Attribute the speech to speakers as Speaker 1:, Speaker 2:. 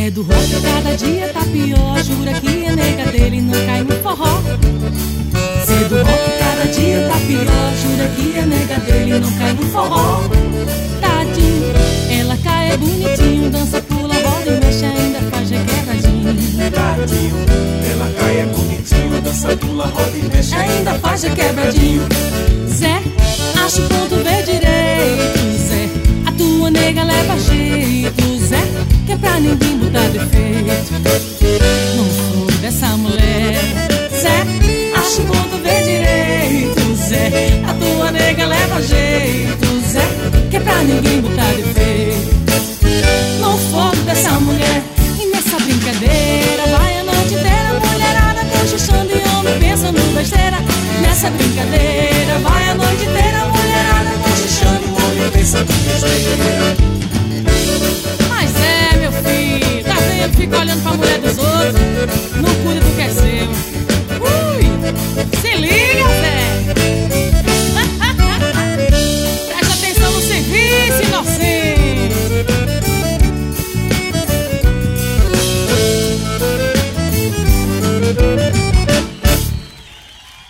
Speaker 1: Zé do rock cada dia tá pior, jura que a nega dele não cai no forró. Zé do rock cada dia tá pior, jura que a nega dele não cai no forró. Tadinho, ela cai é bonitinho, dança, pula, roda e mexe, ainda faz requebradinho.
Speaker 2: Tadinho, ela cai é bonitinho, dança, pula, roda e mexe,
Speaker 1: ainda faz requebradinho. Zé, acho bom tu ver direito, Zé, a tua nega leva jeito, Zé, que é pra ninguém botar defeito. Não sou dessa mulher, Zé, acho bom tu ver direito, Zé, a tua nega leva jeito, Zé, que é pra ninguém botar defeito. Não fogo dessa mulher, e nessa brincadeira vai a noite inteira, mulherada cochichando e homem pensando besteira. Nessa brincadeira vai a noite inteira, mulherada cochichando e homem pensando besteira. Mas é, meu filho, tá vendo? Fica olhando pra mulher dos outros.